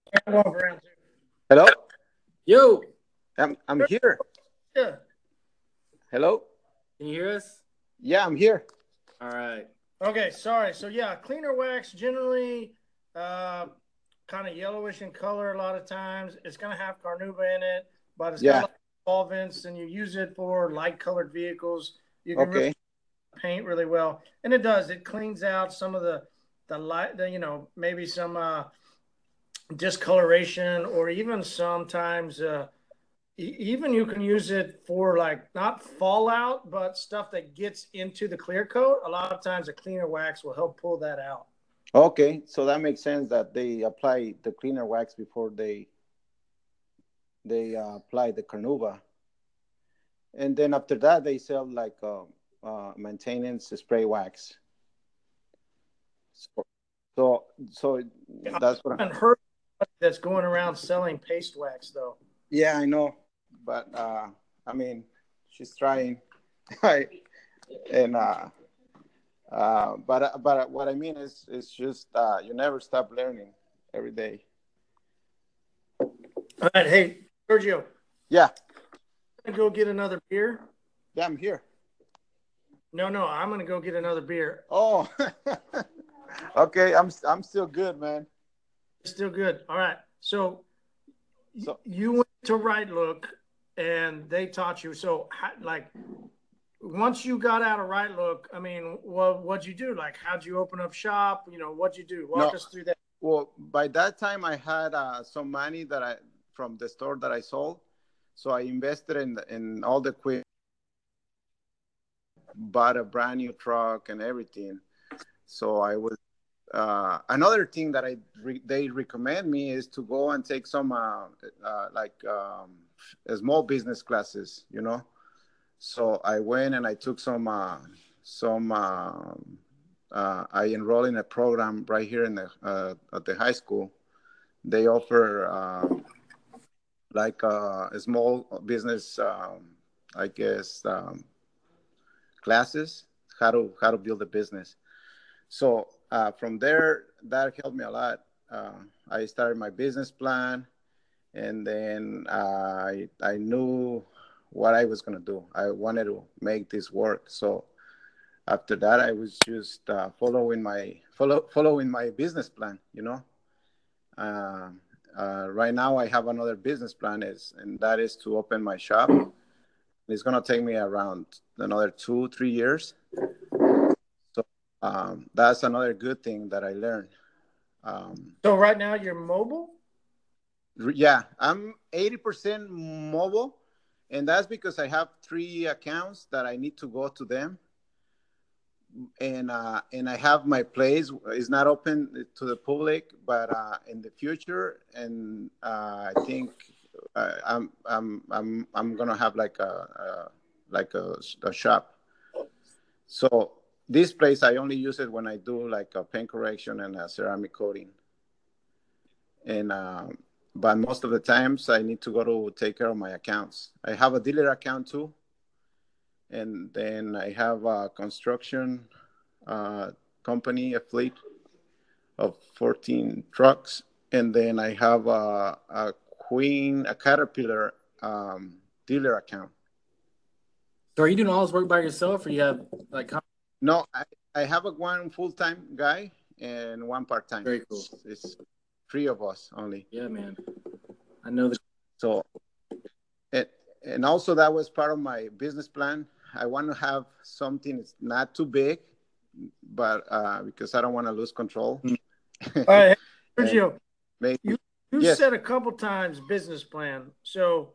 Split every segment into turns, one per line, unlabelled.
Hello?
Yo,
I'm here.
yeah,
Hello?
can you hear us?
Yeah, I'm here.
All right.
Okay, sorry. So yeah, cleaner wax generally uh, kind of yellowish in color a lot of times. It's going to have carnauba in it, but it's got a
Yeah.
lot of solvents, and you use it for light colored vehicles. You can really
Okay.
paint really well, and it does. It cleans out some of the light, maybe some discoloration, or even sometimes even you can use it for like not fallout, but stuff that gets into the clear coat. A lot of times, a cleaner wax will help pull that out.
Okay. So that makes sense that they apply the cleaner wax before they apply the carnauba, and then after that they sell like maintenance spray wax. So so
I
that's what.
haven't heard of anybody that's going around selling paste wax though.
Yeah, I know, but I mean, she's trying, right? And but what I mean is, it's just you never stop learning every day.
All right, hey Sergio,
Yeah,
I'm gonna go get another beer.
yeah, I'm here.
No, I'm gonna go get another beer.
Oh, okay. I'm still good, man.
It's still good. All right, so
So
you went to Right Look, and they taught you. So like once you got out of Right Look, I mean, what'd you do? Like, how'd you open up shop? What'd you do? Walk
no,
us through that.
well, by that time I had some money that I from the store that I sold, so I invested in all the equipment, bought a brand new truck and everything. So I was another thing that they recommend me is to go and take some like small business classes, you know. So I went and I took some I enrolled in a program right here in the at the high school. They offer like a small business, I guess, classes, how to build a business. So from there, that helped me a lot. I started my business plan, and then I knew what I was gonna do. I wanted to make this work. So after that, I was just following my business plan. You know, uh, right now I have another business plan, and that is to open my shop. It's gonna take me around another 2 3 years. So that's another good thing that I learned. Um,
So right now you're mobile.
yeah, I'm 80% mobile, and that's because I have 3 accounts that I need to go to them, and I have my place. It's not open to the public, but in the future, and I think I'm gonna have like a shop. So this place I only use it when I do like a paint correction and a ceramic coating, and but most of the times I need to go to take care of my accounts. I have a dealer account too, and then I have a construction uh, company, a fleet of 14 trucks, and then I have a Caterpillar dealer account.
So are you doing all this work by yourself, or you have like?
No, I have a one full time guy and one part time.
Very cool.
It's three of us only.
Yeah, man. I know the.
So and and also that was part of my business plan. I want to have something that's not too big, but because I don't want to lose control.
All right,
And
Sergio,
maybe
you
yes.
said a couple times business plan. So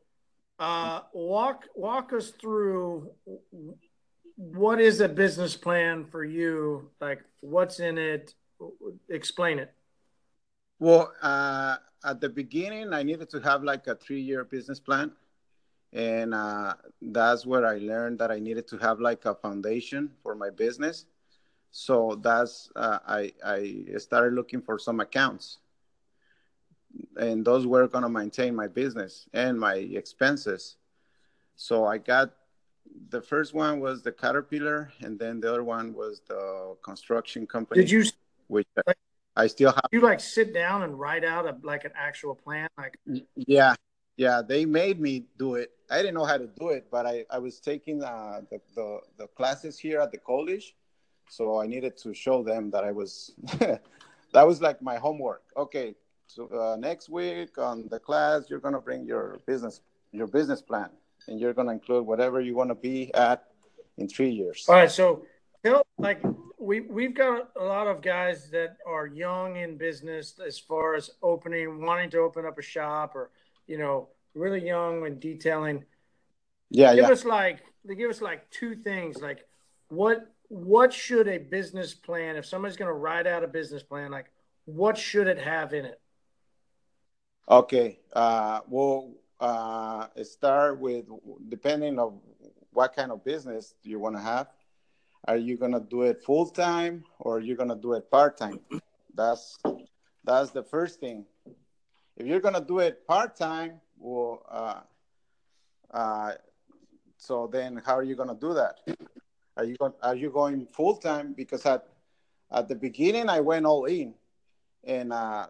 walk us through what is a business plan for you? Like what's in it? Explain it.
Well, at the beginning, I needed to have like a 3 year business plan, and that's where I learned that I needed to have like a foundation for my business. So that's I started looking for some accounts, and those were gonna maintain my business and my expenses. So I got the first one was the Caterpillar, and then the other one was the construction
Did
company,
you
which I still have.
You like sit down and write out like an actual plan, like
Yeah, yeah. They made me do it. I didn't know how to do it, but I was taking the classes here at the college, so I needed to show them that I was. That was like my homework. Okay, so next week on the class, you're gonna bring your business plan, and you're gonna include whatever you want to be at in 3 years.
all right. So like we've got a lot of guys that are young in business as far as wanting to open up a shop, or really young and detailing.
Yeah,
Give
yeah.
us like they give us like two things. Like what should a business plan, if somebody's going to write out a business plan, like what should it have in it?
Okay. We'll start with depending on what kind of business you want to have. Are you gonna do it full time or are you gonna do it part time? That's that's the first thing. If you're gonna do it part time, well, uh, so then how are you gonna do that? Are you going full time? Because at the beginning I went all in, and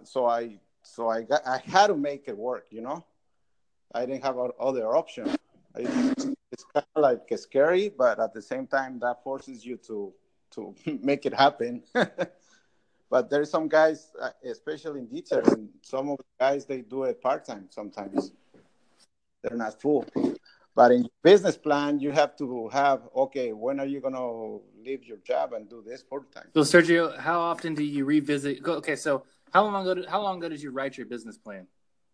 I had to make it work. I didn't have other option. It's kind of like scary, but at the same time, that forces you to make it happen. But there's some guys, especially in detailing, some of the guys they do it part time. Sometimes they're not full. But in your business plan, you have to have, okay, when are you gonna leave your job and do this full time?
So Sergio, how often do you revisit? Okay, so how long ago did you write your business plan?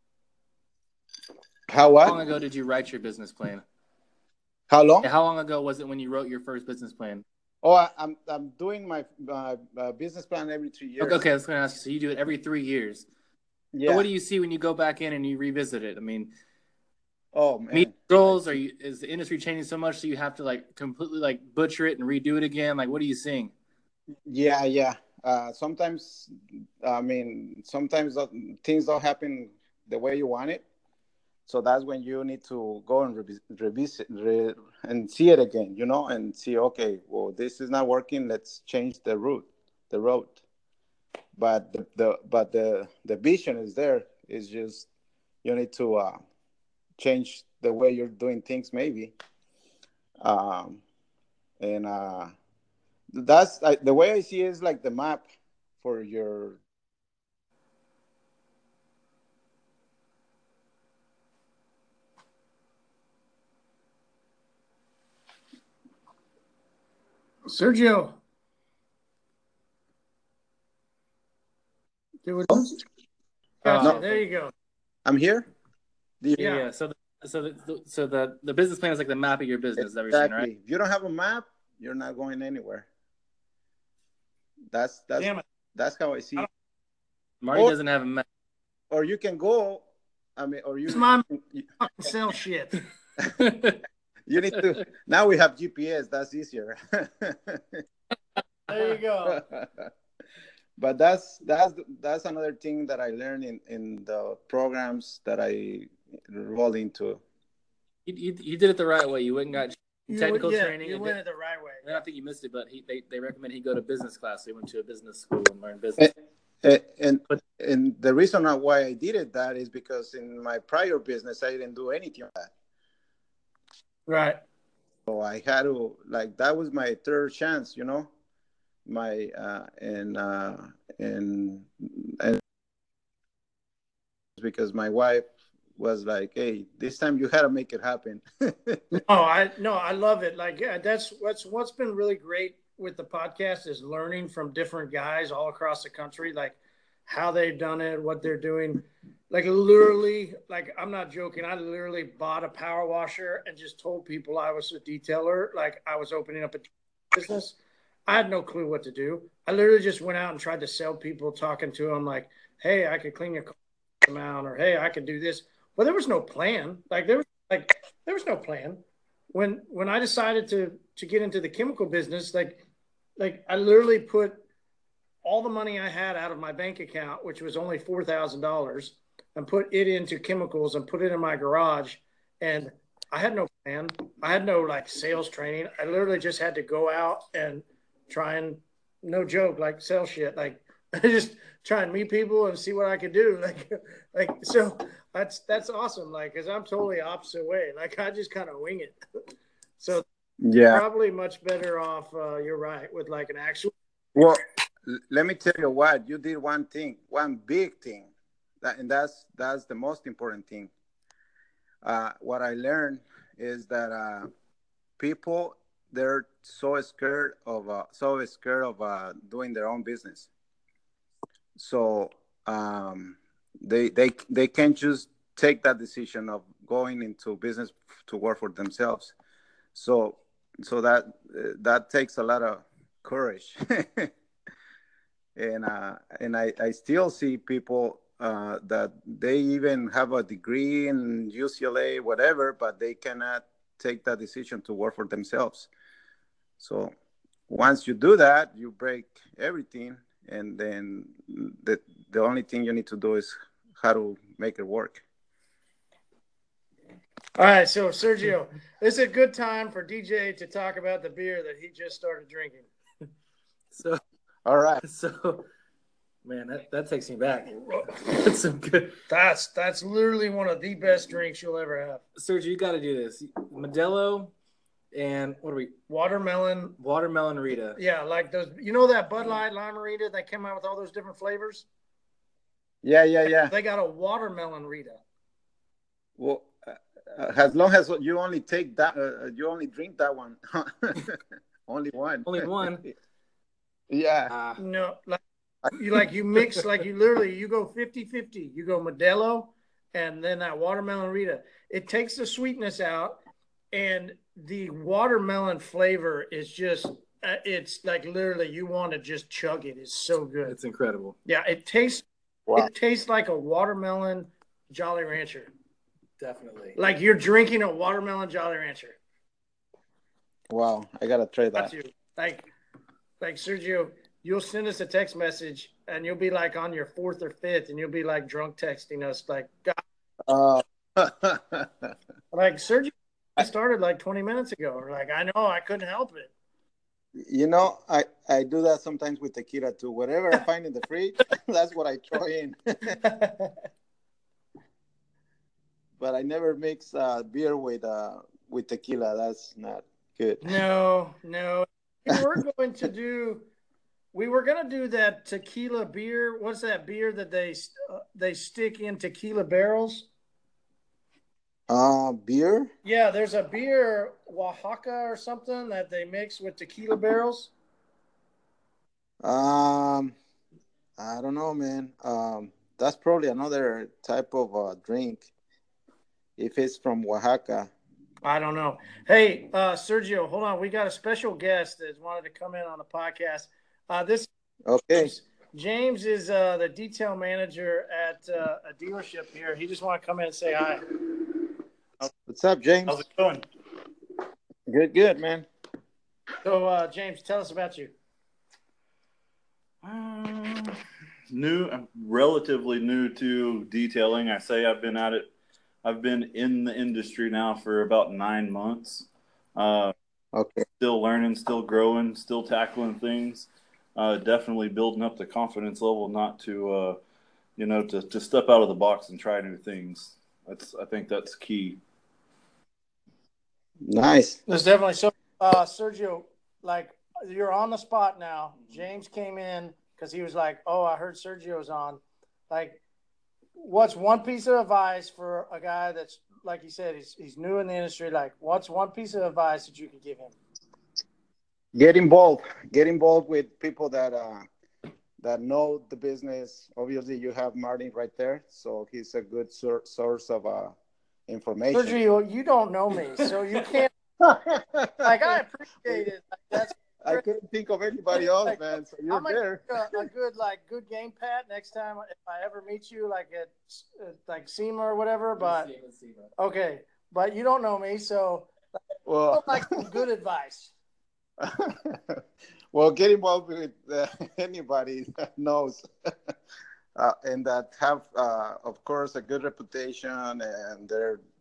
How what?
How long ago did you write your business plan?
How long?
How long ago was it when you wrote your first business plan?
Oh, I'm doing my business plan every 3 years.
Okay, I was going to ask you. So you do it every 3 years.
Yeah.
So what do you see when you go back in and you revisit it? I mean,
oh man,
meet goals? Is the industry changing so much so you have to like completely like butcher it and redo it again? Like, what are you seeing?
Yeah, yeah. Sometimes, sometimes things don't happen the way you want it. So that's when you need to go and revisit and see it again, and see, okay, well, this is not working. Let's change the road. But the vision is there. It's just you need to change the way you're doing things, maybe. Um, and that's the way I see it is like the map for your.
Sergio. Gotcha.
No,
There you go.
I'm here.
Yeah. So the business plan is like the map of your business that we're seeing, right?
Exactly. If you don't have a map, you're not going anywhere. That's
Damn it.
that's how I see it.
Marty doesn't have a map.
Or you can go. Or you.
It's my fucking sell shit.
You need to. Now we have GPS. That's easier.
There you go.
But that's another thing that I learned in the programs that I rolled into.
You did it the right way. You went and got technical training.
You went it the right way.
I don't think you missed it, but they recommend he go to business class. So he went to a business school and learned business.
And the reason why I did it that is because in my prior business I didn't do anything like that.
Right.
So I had to that was my third chance, my and because my wife was like, hey, this time you had to make it happen.
I love it. Like, yeah, that's what's been really great with the podcast is learning from different guys all across the country, like how they've done it, what they're doing. Like literally, like I'm not joking. I literally bought a power washer and just told people I was a detailer. Like I was opening up a business. I had no clue what to do. I literally just went out and tried to sell people, talking to them like, hey, I could clean your car amount, or hey, I could do this. Well, there was no plan. There was no plan. When I decided to get into the chemical business, like I literally put all the money I had out of my bank account, which was only $4,000, and put it into chemicals and put it in my garage. And I had no plan. I had no sales training. I literally just had to go out and try and, no joke, sell shit. Like I just try and meet people and see what I could do. Like so that's awesome. Like, cause I'm totally opposite way. Like I just kind of wing it. So
Yeah.
probably much better off. You're right with like an actual.
Well, let me tell you what you did. One thing, one big thing, and that's the most important thing. What I learned is that people, they're so scared of doing their own business. So they can't just take that decision of going into business to work for themselves. So that takes a lot of courage. And I still see people that they even have a degree in UCLA, whatever, but they cannot take that decision to work for themselves. So once you do that, you break everything, and then the only thing you need to do is how to make it work.
All right, so Sergio, this is a good time for DJ to talk about the beer that he just started drinking.
So,
all right.
So, man, that takes me back. That's some good.
That's literally one of the best drinks you'll ever have.
Sergio, you got to do this. Modelo and what are we?
Watermelon
Rita.
Yeah, like those. You know that Bud Light Lime-A-Rita that came out with all those different flavors?
Yeah.
They got a watermelon Rita.
Well, as long as you only take that, you only drink that one. Only one.
Only one.
Yeah.
No, you mix, like you literally, you go 50-50. You go Modelo and then that watermelon Rita. It takes the sweetness out, and the watermelon flavor is just, it's like literally you want to just chug it. It's so good.
It's incredible.
Yeah, it tastes like a watermelon Jolly Rancher.
Definitely.
Like you're drinking a watermelon Jolly Rancher.
Wow, I gotta try that.
Like Sergio, you'll send us a text message and you'll be like on your fourth or fifth, and you'll be like drunk texting us like, God. Like Sergio, I started like 20 minutes ago. Like I know I couldn't help it.
You know, I do that sometimes with tequila too. Whatever I find in the fridge, that's what I throw in. But I never mix beer with tequila. That's not good.
No. We were gonna do that tequila beer. What's that beer that they stick in tequila barrels?
Beer?
Yeah, there's a beer, Oaxaca or something, that they mix with tequila barrels.
I don't know, man. That's probably another type of drink. If it's from Oaxaca.
I don't know. Hey, Sergio, hold on. We got a special guest that wanted to come in on the podcast. This
Okay.
James is the detail manager at a dealership here. He just want to come in and say hi.
What's up, James?
How's it going?
Good, man.
So, James, tell us about you.
I'm relatively new to detailing. I say I've been at it. I've been in the industry now for about 9 months.
Okay.
Still learning, still growing, still tackling things. Definitely building up the confidence level, not to, to step out of the box and try new things. I think that's key.
Nice.
That's definitely so. Sergio, like you're on the spot now. James came in because he was like, "Oh, I heard Sergio's on." Like, what's one piece of advice for a guy that's, like you said, he's new in the industry? Like, what's one piece of advice that you can give him?
Get involved. Get involved with people that know the business. Obviously, you have Martin right there, so he's a good source of information.
Sergio, you don't know me, so you can't. Like, I appreciate it. Like, that's.
I couldn't think of anybody else,
like,
man. So you're
I'm
there.
A good game, Pat. Next time if I ever meet you, like at like SEMA or whatever. But okay, but you don't know me, so
well,
like some good advice.
Well, get involved with anybody that knows and that have, of course, a good reputation, and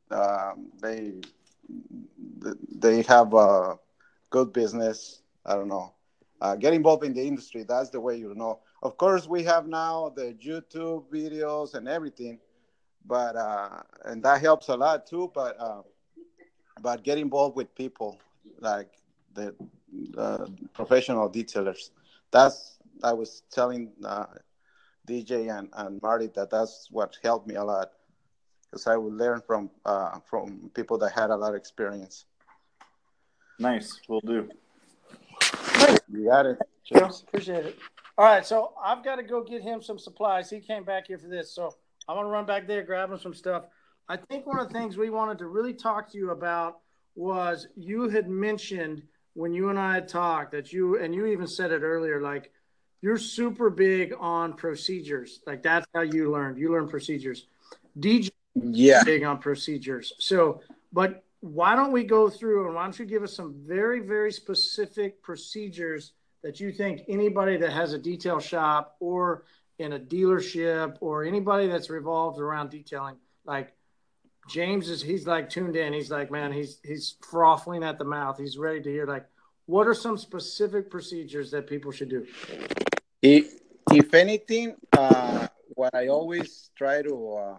they have a good business. I don't know. Get involved in the industry. That's the way you know. Of course, we have now the YouTube videos and everything, but and that helps a lot too. But get involved with people like the professional detailers. That's I was telling DJ and Marty that that's what helped me a lot because I would learn from people that had a lot of experience.
Nice, will do.
You got it.
Yeah, appreciate it. All right, so I've got to go get him some supplies. He came back here for this, so I'm going to run back there, grab him some stuff. I think one of the things we wanted to really talk to you about was you had mentioned when you and I had talked that you even said it earlier, like you're super big on procedures. Like that's how you learned. You learned procedures. DJ
Yeah.
big on procedures. So, but why don't we go through and why don't you give us some very, very specific procedures that you think anybody that has a detail shop or in a dealership or anybody that's revolved around detailing, like James he's like tuned in. He's like, man, he's frothing at the mouth. He's ready to hear, like, what are some specific procedures that people should do?
If anything, what I always try to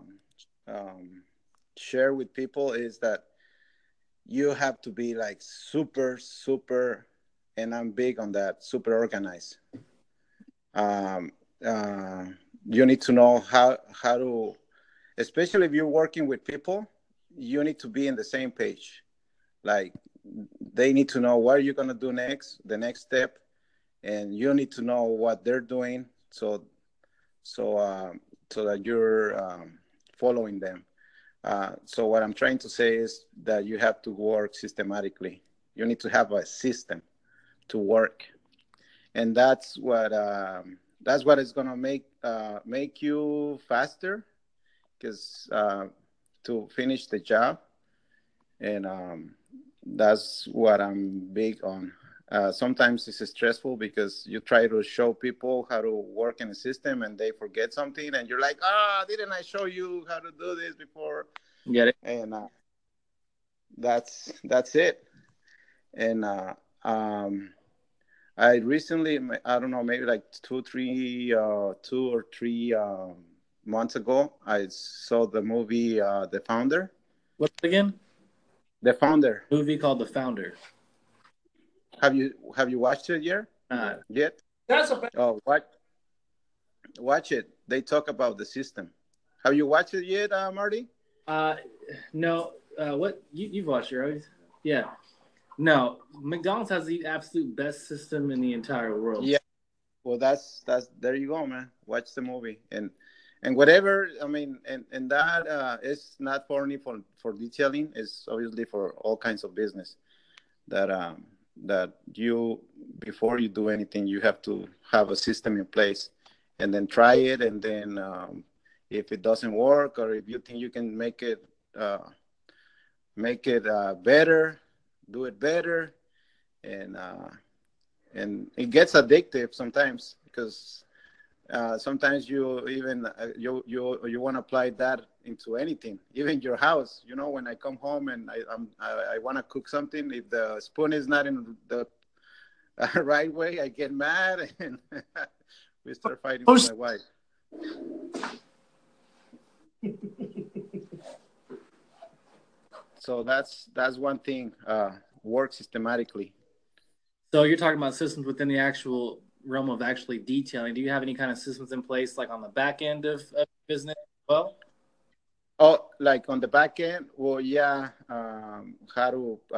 share with people is that you have to be like super, and I'm big on that, super organized. You need to know how to, especially if you're working with people, you need to be in the same page. Like they need to know what you're gonna do next, the next step, and you need to know what they're doing, so that you're following them. So what I'm trying to say is that you have to work systematically. You need to have a system to work, and that's what is gonna make you faster, because to finish the job, and that's what I'm big on. Sometimes it's stressful because you try to show people how to work in the system and they forget something, and you're like, didn't I show you how to do this before?
Get it?
And that's it. And I recently, I don't know, maybe like 2 or 3 months ago, I saw the movie The Founder.
What again?
The Founder.
Movie called The Founder.
Have you watched it yet?
That's a
Watch it. They talk about the system. Have you watched it yet, Marty?
No. What you've watched it, right? Yeah. No. McDonald's has the absolute best system in the entire world.
Yeah. Well, that's there you go, man. Watch the movie and whatever. I mean, and that is not only for detailing. It's obviously for all kinds of business. That you, before you do anything, you have to have a system in place, and then try it, and then if it doesn't work, or if you think you can make it better, do it better, and it gets addictive sometimes, because sometimes you even you want to apply that into anything, even your house. You know, when I come home and I want to cook something, if the spoon is not in the right way, I get mad and we start fighting with my wife. So that's one thing. Work systematically.
So you're talking about systems within the actual realm of actually detailing. Do you have any kind of systems in place, like on the back end of business as well?
Oh, like on the back end? Well, yeah. How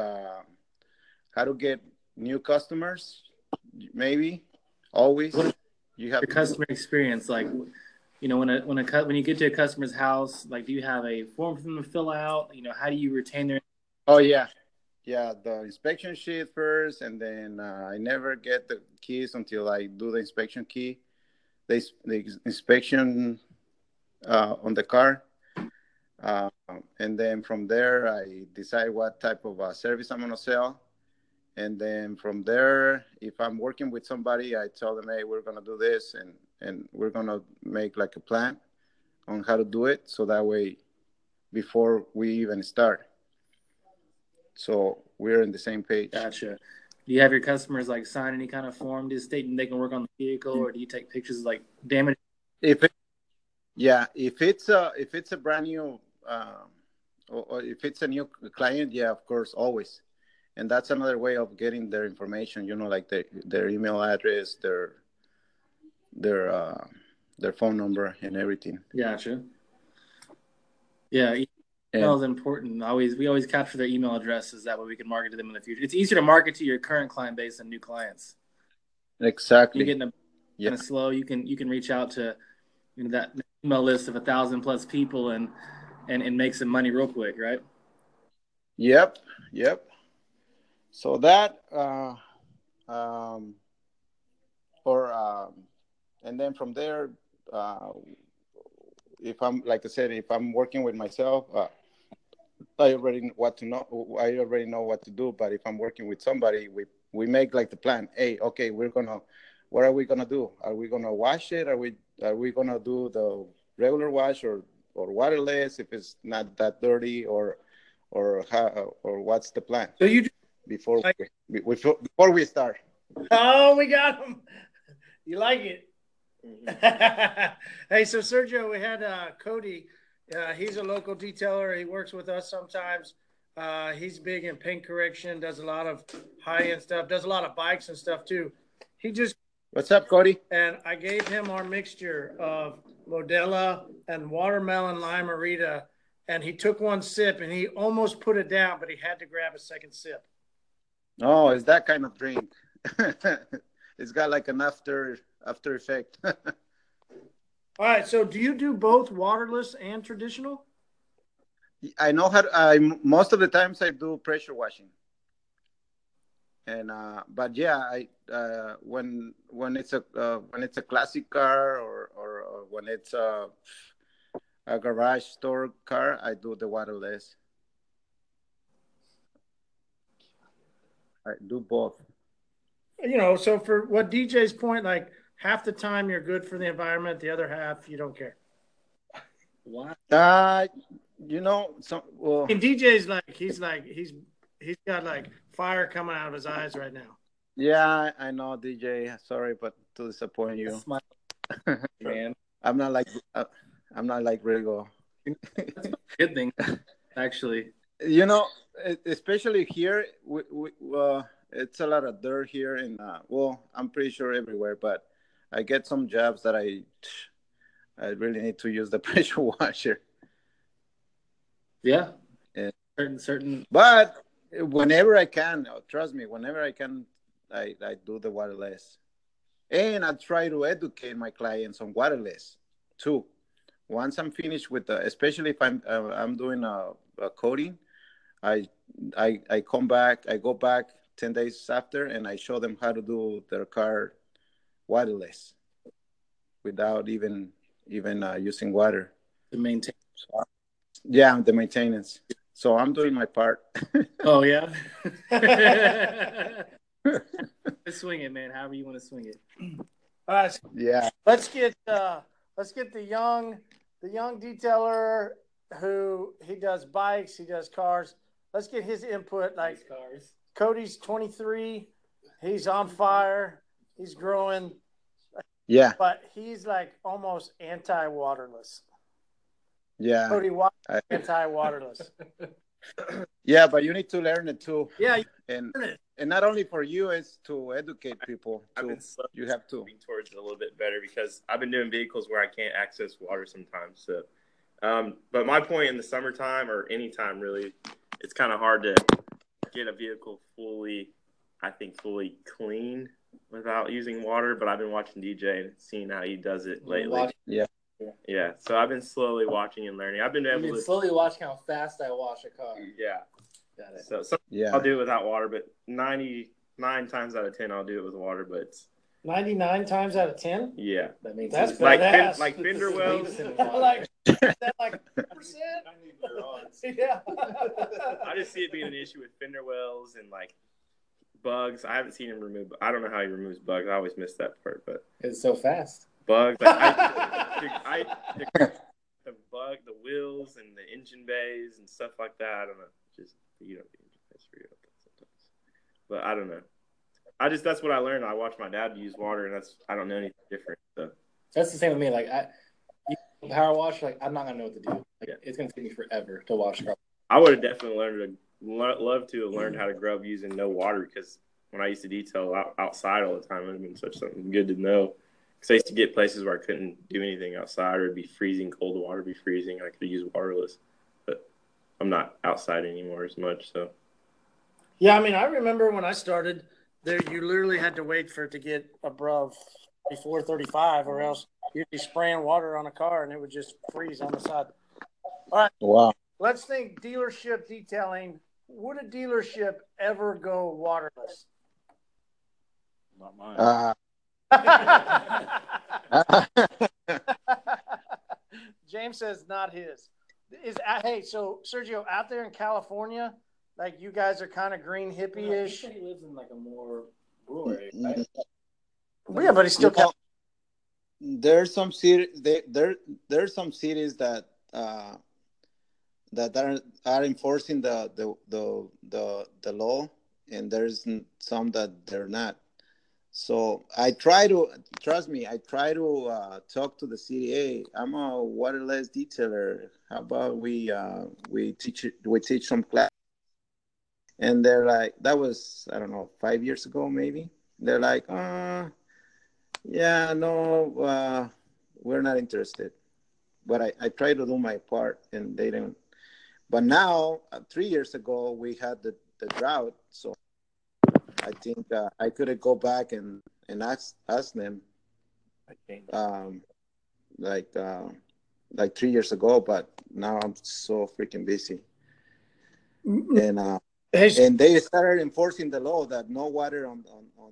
to get new customers? Maybe always. You have
your customer experience, like, you know, when you get to a customer's house, like, do you have a form for them to fill out? You know, how do you retain their?
Oh yeah. Yeah, the inspection sheet first, and then I never get the keys until I do the inspection key, the inspection on the car, and then from there I decide what type of service I'm gonna sell, and then from there, if I'm working with somebody, I tell them, hey, we're gonna do this, and we're gonna make like a plan on how to do it, so that way, before we even start, so we're on the same page.
Gotcha. Do you have your customers like sign any kind of form to stating they can work on the vehicle, or do you take pictures of like damage?
If it, yeah, if it's a brand new or if it's a new client, yeah, of course, always. And that's another way of getting their information. Like their email address, their uh, their phone number, and everything.
Gotcha. Yeah, email is important. We always capture their email addresses. That way we can market to them in the future. It's easier to market to your current client base than new clients.
Exactly.
You're getting kind of slow. You can reach out to that email list of 1,000+ people and make some money real quick, right?
Yep. So that um, and then from there, if I'm like I said, if I'm working with myself, I already know what to know. I already know what to do. But if I'm working with somebody, we make like the plan. Hey, okay, what are we gonna do? Are we gonna wash it? Are we gonna do the regular wash or waterless if it's not that dirty or what's the plan?
So you
before before we start.
Oh, we got him. You like it? Hey, so Sergio, we had Cody. He's a local detailer. He works with us sometimes. He's big in paint correction, does a lot of high-end stuff, does a lot of bikes and stuff too.
What's up, Cody?
And I gave him our mixture of Modelo and watermelon limerita, and he took one sip and he almost put it down, but he had to grab a second sip.
Oh, it's that kind of drink. It's got like an after effect.
All right. So do you do both waterless and traditional?
I know most of the times I do pressure washing. And but yeah, I when it's a classic car or when it's a garage store car, I do the waterless. I do both.
So for what DJ's point, like half the time you're good for the environment, the other half you don't care.
What?
Well,
and DJ's he's got like fire coming out of his eyes right now.
Yeah, I know, DJ. Sorry, but to disappoint you,
man.
I'm not like Rigo.
That's a good thing, actually.
Especially here, it's a lot of dirt here, and I'm pretty sure everywhere. But I get some jobs that I really need to use the pressure washer.
Yeah,
and
certain.
But whenever I can, trust me, whenever I can, I do the waterless, and I try to educate my clients on waterless too. Once I'm finished with especially if I'm doing a coating, I come back. I go back 10 days after, and I show them how to do their car waterless without even using water
to maintain.
Yeah, the maintenance. So I'm doing my part.
Oh yeah. Swing it, man. However you want to swing it.
All right.
Yeah.
Let's get the young detailer who he does bikes, he does cars. Let's get his input. Like cars. Cody's 23. He's on fire. He's growing.
Yeah.
But he's like almost anti-waterless.
Yeah.
Cody, anti-waterless.
Yeah, but you need to learn it too.
Yeah,
and not only for you, it's to educate people too. You have to
moving towards it a little bit better because I've been doing vehicles where I can't access water sometimes. So, but my point in the summertime or any time really, it's kind of hard to get a vehicle fully clean without using water. But I've been watching DJ and seeing how he does it lately. Yeah, so I've been slowly watching and learning. I've been able to
slowly watching how fast I wash a car.
Yeah,
got it.
So I'll do it without water, but 99 times out of 10 I'll do it with water. But
99 times out of 10.
Yeah,
that means that's
like fender wells.
like 100%. Yeah.
I just see it being an issue with fender wells and like bugs. I haven't seen him remove. I don't know how he removes bugs. I always miss that part, but
it's so fast.
Bugs. Like the wheels and the engine bays and stuff like that. I don't know. Just you know, the engine bays for you sometimes. But I don't know. That's what I learned. I watched my dad use water, and I don't know anything different. So
that's the same with me. Like you power wash, like I'm not gonna know what to do. Like it's gonna take me forever to wash carpet.
I would have definitely loved to have learned how to grub using no water, because when I used to detail outside all the time, it would have been something good to know. Because I used to get places where I couldn't do anything outside, or it'd be freezing cold, the water would be freezing, and I could use waterless. But I'm not outside anymore as much, so.
Yeah, I mean, I remember when I started there, you literally had to wait for it to get above before 35, or else you'd be spraying water on a car and it would just freeze on the side. All right.
Wow.
Let's think dealership detailing. Would a dealership ever go waterless?
Not mine.
James says not his. Hey, so Sergio, out there in California, like you guys are kind of green hippie-ish.
He lives in like a more rural area, right?
Yeah, but he's still.
There's some cities. There's some cities that are enforcing the law, and there's some that they're not. So I try to talk to the city. Hey, I'm a waterless detailer. How about we teach some class? And they're like, that was, I don't know, 5 years ago maybe. They're like, yeah, no, we're not interested. But I try to do my part, and they didn't. But now, 3 years ago, we had the drought, so I think I could go back and ask them, like 3 years ago. But now I'm so freaking busy, and they started enforcing the law that no water on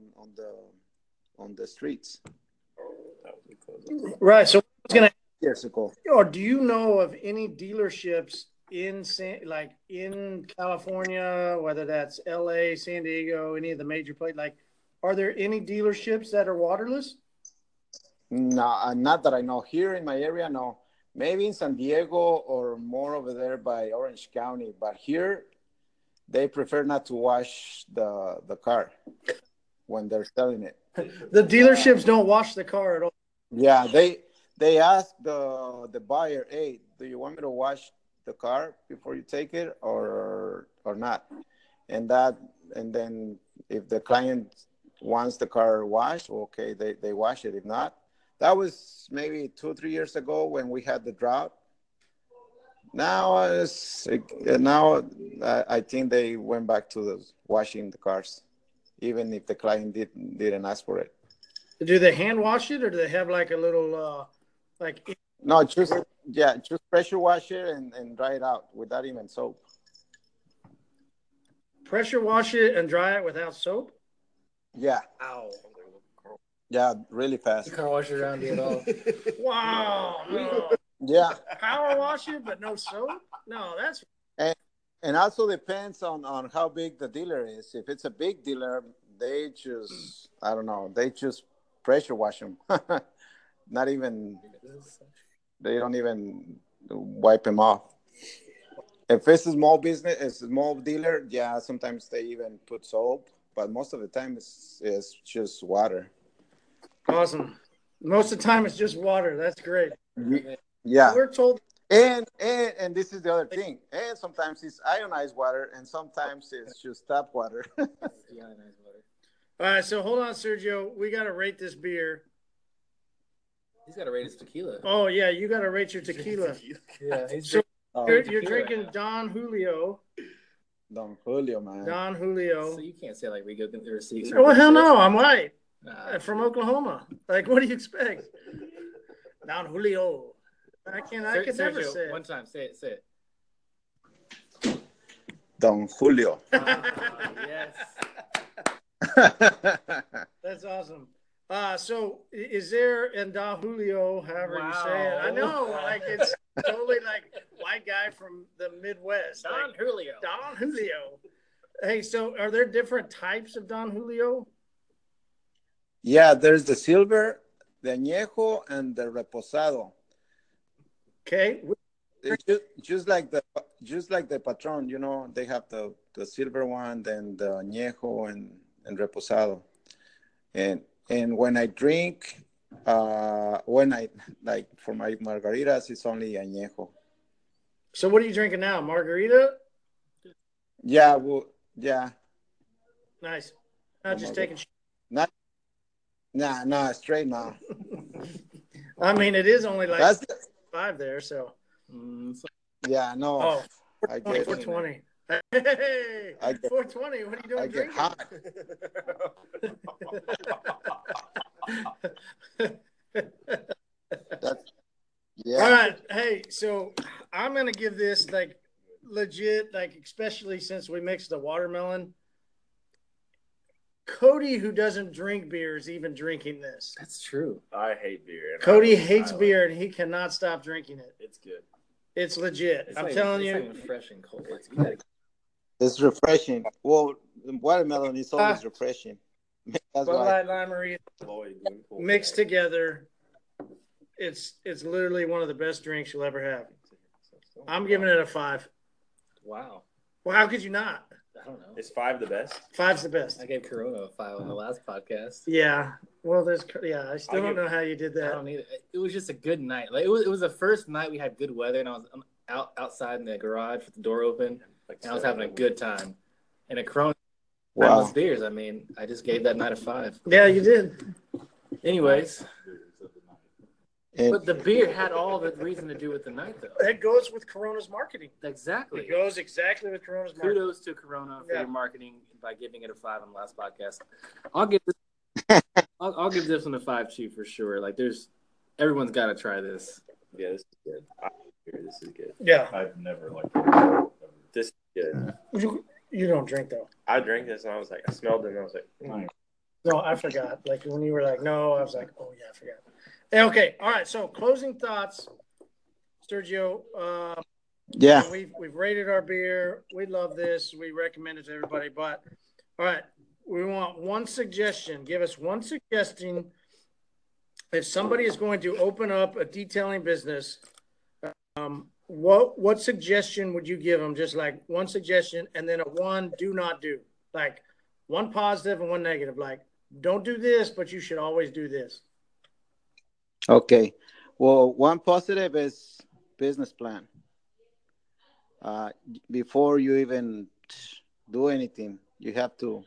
the streets.
Right. So I was gonna.
Years ago.
Or do you know of any dealerships in California, whether that's LA, San Diego, any of the major places? Like, are there any dealerships that are waterless?
No, not that I know. Here in my area, no. Maybe in San Diego or more over there by Orange County. But here, they prefer not to wash the car when they're selling it.
The dealerships don't wash the car at all.
Yeah, they ask the buyer, hey, do you want me to wash the car before you take it or not? And then if the client wants the car washed, okay, they wash it. If not, that was maybe 2-3 years ago when we had the drought. Now I think they went back to washing the cars, even if the client didn't ask for it.
Do they hand wash it, or do they have like a little
No, just pressure wash it and dry it out without even soap.
Pressure wash it and dry it without soap?
Yeah.
Ow.
Yeah, really fast.
You can't wash it around you at all.
Wow. No.
Yeah.
Power wash it, but no soap? No, that's.
And also depends on how big the dealer is. If it's a big dealer, they just, I don't know, they just pressure wash them. Not even, they don't even wipe them off. If it's a small business, it's a small dealer, yeah, sometimes they even put soap, but most of the time it's just water.
Awesome. Most of the time it's just water. That's great.
Yeah.
We're told.
And this is the other thing. And sometimes it's ionized water, and sometimes it's just tap water.
All
right, so hold on, Sergio. We got to rate this beer.
He's got to rate his tequila.
Oh, yeah, you got to rate your tequila.
Yeah,
you're drinking Don Julio.
Don Julio, man.
Don Julio.
So you can't say like we go through the receipts.
Oh, hell no, I'm white. From Oklahoma. Like, what do you expect? Don Julio. I can never say it.
One time, say it.
Don Julio.
Yes.
That's awesome. So is there in Don Julio, however you say it? I know, like it's totally like white guy from the Midwest.
Don Julio.
Don Julio. Hey, so are there different types of Don Julio?
Yeah, there's the silver, the añejo, and the reposado.
Okay.
It's just like the Patron, you know, they have the silver one, then the añejo and reposado. And when I drink, when I like for my margaritas, it's only añejo.
So what are you drinking now? Margarita?
Yeah, well, yeah.
Nice. Not just taking.
Not, nah, straight now.
I mean, it is only like 5 there, so.
Yeah, no.
Oh,
I get
420. Hey, 420. What are you doing?
I get hot. Yeah.
All right. Hey, so I'm gonna give this like legit, like especially since we mixed the watermelon. Cody, who doesn't drink beer, is even drinking this.
That's true.
I hate beer.
Cody hates beer, and he cannot stop drinking it.
It's good.
It's legit. I'm telling you.
It's not even fresh and cold.
It's refreshing. Well, watermelon is always refreshing. That's
Bud
why.
Light Lime mixed together. It's literally one of the best drinks you'll ever have. I'm giving it a 5.
Wow.
Well, how could you not?
I don't know.
Is 5 the best?
5's the best.
I gave Corona a 5 on the last podcast.
Yeah. Well, I still don't know how you did that.
I don't need it. It was just a good night. Like it was the first night we had good weather, and I was outside in the garage with the door open, and I was having a good time. And a Corona, wow. Beers. I mean, I just gave that night a 5.
Yeah, you did.
Anyways. But the beer had all the reason to do with the night, though.
It goes with Corona's marketing.
Exactly.
It goes exactly with Corona's marketing.
Kudos to Corona for your marketing by giving it a 5 on the last podcast. I'll give this one a 5 too for sure. Like, everyone's got to try this.
Yeah, this is good. This is good.
Yeah.
I've never liked it.
This is good.
You don't drink though.
I drank this and I was like, I smelled it and I was like,
No, I forgot. Like when you were like, no, I was like, oh yeah, I forgot. Okay, all right. So closing thoughts, Sergio.
Yeah,
we've rated our beer. We love this. We recommend it to everybody. But all right, we want one suggestion. Give us one suggestion. If somebody is going to open up a detailing business, what suggestion would you give them? Just like one suggestion, and then a one do not do. Like one positive and one negative. Like don't do this, but you should always do this.
Okay. Well, one positive is business plan. Before you even do anything, you have to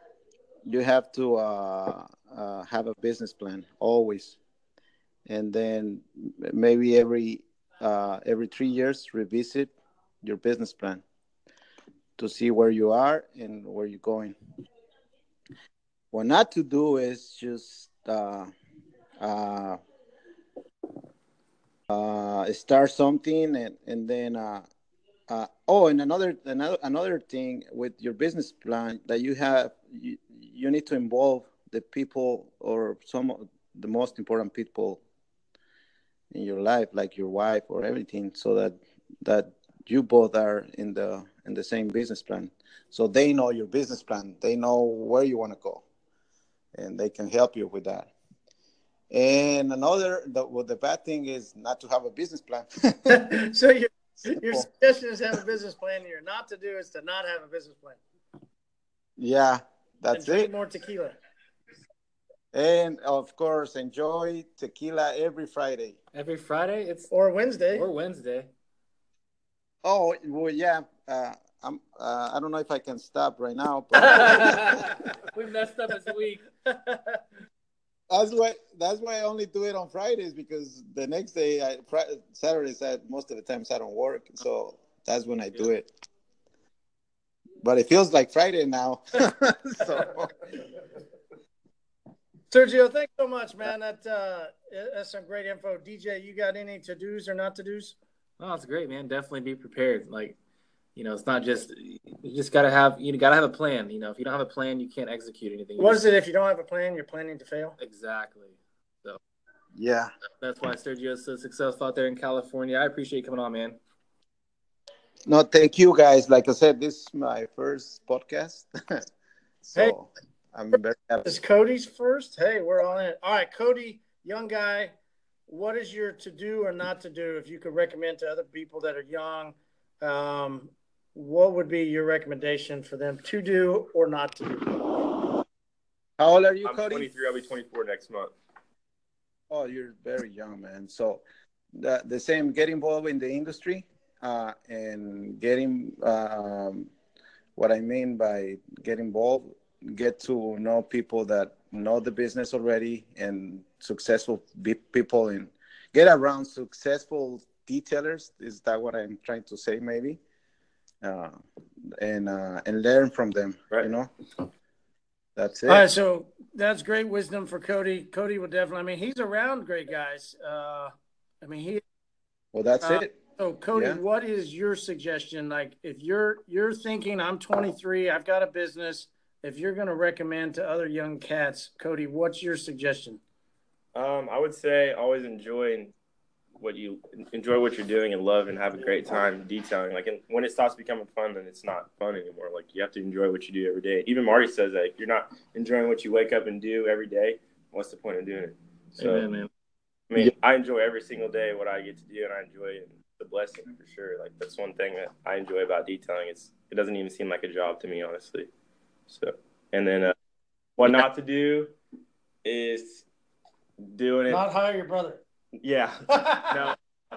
have a business plan always, and then maybe every 3 years revisit your business plan to see where you are and where you're going. What not to do is just start something and then and another thing with your business plan that you have, you need to involve the people or some of the most important people in your life, like your wife or everything, so that you both are in the same business plan, so they know your business plan, they know where you want to go, and they can help you with that. And the bad thing is not to have a business plan.
So your suggestion is have a business plan. Your not to do is to not have a business plan.
Yeah, that's
and drink
it.
More tequila.
And of course, enjoy tequila every Friday.
Every Friday,
or Wednesday.
Oh well, yeah. I don't know if I can stop right now. But
we messed up this week.
That's why I only do it on Fridays, because the next day, Saturdays, most of the times I don't work, so that's when I do it. But it feels like Friday now. So.
Sergio, thanks so much, man. That's some great info. DJ, you got any to-dos or not to-dos?
Oh, that's great, man. Definitely be prepared. Like, it's not just you just gotta have a plan. If you don't have a plan, you can't execute anything.
What is it? If you don't have a plan, you're planning to fail.
Exactly. So
yeah,
that's why Sergio is so successful out there in California. I appreciate you coming on, man.
No, thank you guys. Like I said, this is my first podcast, so
hey,
I'm very happy.
This is Cody's first. Hey, we're all in. All right, Cody, young guy, what is your to do or not to do? If you could recommend to other people that are young. What would be your recommendation for them to do or not to do?
How old are you,
I'm
Cody?
23. I'll be 24 next month.
Oh, you're very young, man. So the same, get involved in the industry and getting what I mean by get involved, get to know people that know the business already and successful people, and get around successful detailers. Is that what I'm trying to say? Maybe, uh, and learn from them.
Right.
You know, that's it.
All right, so that's great wisdom for Cody. Cody would definitely. I mean, he's around great guys. I mean, he.
Well, that's it.
So Cody,
Yeah.
what is your suggestion? Like, if you're thinking, I'm 23, I've got a business. If you're going to recommend to other young cats, Cody, what's your suggestion?
I would say always enjoy what you're doing and love and have a great time detailing. Like, and when it stops becoming fun, then it's not fun anymore. Like, you have to enjoy what you do every day. Even Marty says that if you're not enjoying what you wake up and do every day, what's the point of doing it? So,
Amen, man.
I mean, I enjoy every single day what I get to do, and I enjoy it. It's a blessing for sure. Like, that's one thing that I enjoy about detailing. It doesn't even seem like a job to me, honestly. So, and then what not to do is doing it.
Not hire your brother.
Yeah. No.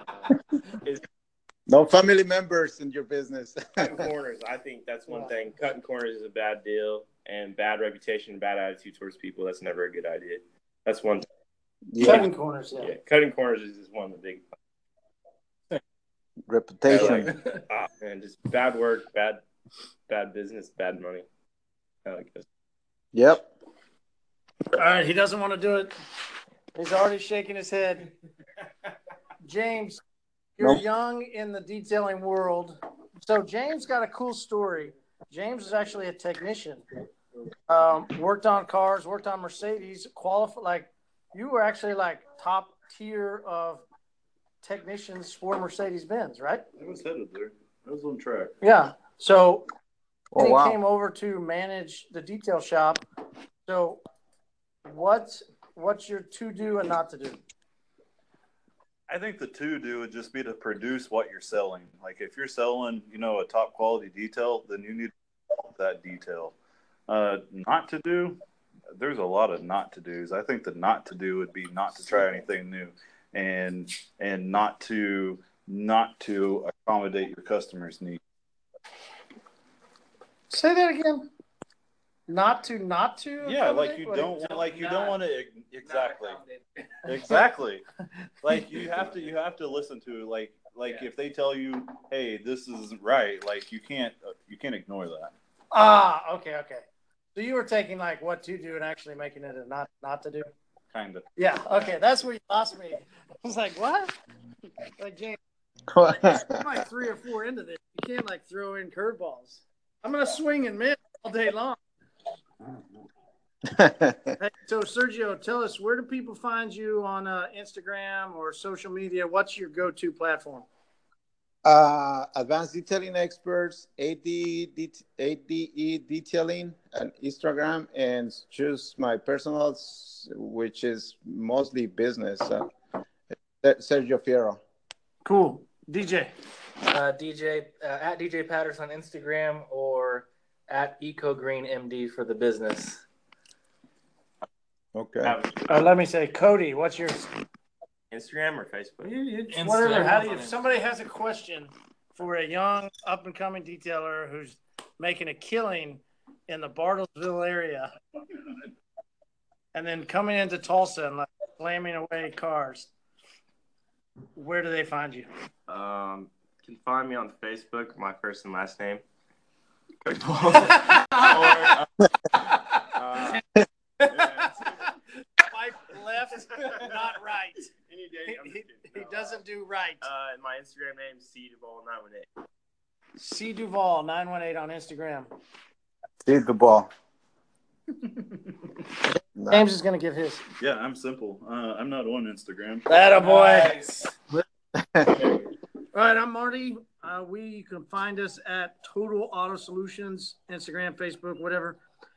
No family members in your business.
Cutting corners. I think that's one thing. Cutting corners is a bad deal, and bad reputation, bad attitude towards people. That's never a good idea. That's one thing.
Yeah.
Cutting corners, yeah.
Cutting corners is just one of the big
Reputation.
and just bad work, bad business, bad money. I like this.
Yep.
All right, he doesn't want to do it. He's already shaking his head. James, you're young in the detailing world. So James got a cool story. James is actually a technician. Worked on cars, worked on Mercedes, qualified. Like, you were actually like top tier of technicians for Mercedes-Benz, right?
I was headed there. I was on track.
Yeah. So
Oh,
he
wow.
came over to manage the detail shop. So what's your to do and not to do?
I think the to do would just be to produce what you're selling. Like, if you're selling, a top quality detail, then you need to sell that detail. Not to do, there's a lot of not to do's. I think the not to do would be not to try anything new, and not to accommodate your customers' needs.
Say that again. Not to.
Yeah, like you don't want to exactly. Like, you have to listen to, like if they tell you, hey, this isn't right, like you can't ignore that.
Okay. So you were taking like what to do and actually making it a not to do.
Kind of.
Yeah. Okay, that's where you lost me. I was like, what? Like, James,
Well,
I'm like 3 or 4 into this. You can't like throw in curveballs. I'm gonna swing and miss all day long. Hey, so Sergio, tell us, where do people find you on Instagram or social media? What's your go-to platform?
Advanced Detailing Experts, ADE Detailing, and Instagram, and choose my personal, which is mostly business. Sergio Fierro.
Cool. DJ.
DJ at DJ Patterson on Instagram, or at EcoGreenMD for the business.
Okay.
Let me say, Cody, what's yours?
Instagram or Facebook?
Whatever. If somebody has a question for a young up-and-coming detailer who's making a killing in the Bartlesville area and then coming into Tulsa and like slamming away cars, where do they find you?
You can find me on Facebook, my first and last name.
Swipe left, not right.
Any day.
He doesn't do right.
And my Instagram name is CDuval918.
C Duval 918 on Instagram.
See the ball.
James is going to give his.
Yeah, I'm simple. I'm not on Instagram.
Attaboy.
Nice.
All right, I'm Marty. You can find us at Total Auto Solutions, Instagram, Facebook, whatever.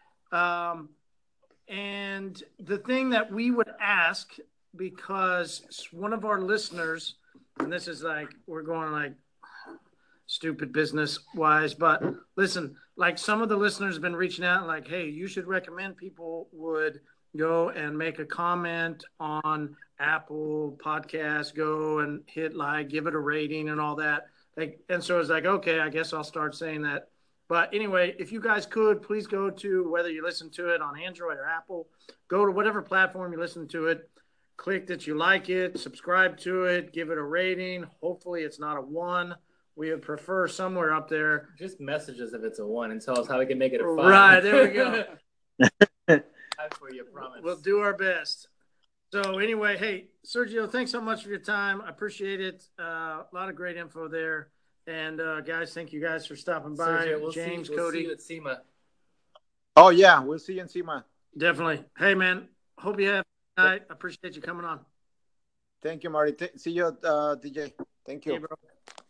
And the thing that we would ask, because one of our listeners, and this is like, we're going like stupid. stupid business wise. But listen, like some of the listeners have been reaching out like, hey, you should recommend people would go and make a comment on Apple Podcasts, go and hit like, give it a rating and all that. Like, and so it's like, okay, I guess I'll start saying that. But anyway, if you guys could, please go to whether you listen to it on Android or Apple, go to whatever platform you listen to it, click that you like it, subscribe to it, give it a rating. Hopefully it's not a 1. We would prefer somewhere up there.
Just message us if it's a 1 and tell us how we can make it a 5.
Right, there we go.
For you, promise.
We'll do our best. So anyway, hey, Sergio, thanks so much for your time. I appreciate it. A lot of great info there. And guys, thank you guys for stopping by.
Sergio,
James,
we'll
Cody.
see you at SEMA.
Oh, yeah. We'll see you in SEMA.
Definitely. Hey, man, hope you have a good night. I appreciate you coming on.
Thank you, Marty. See you, DJ. Thank you.
Hey, bro.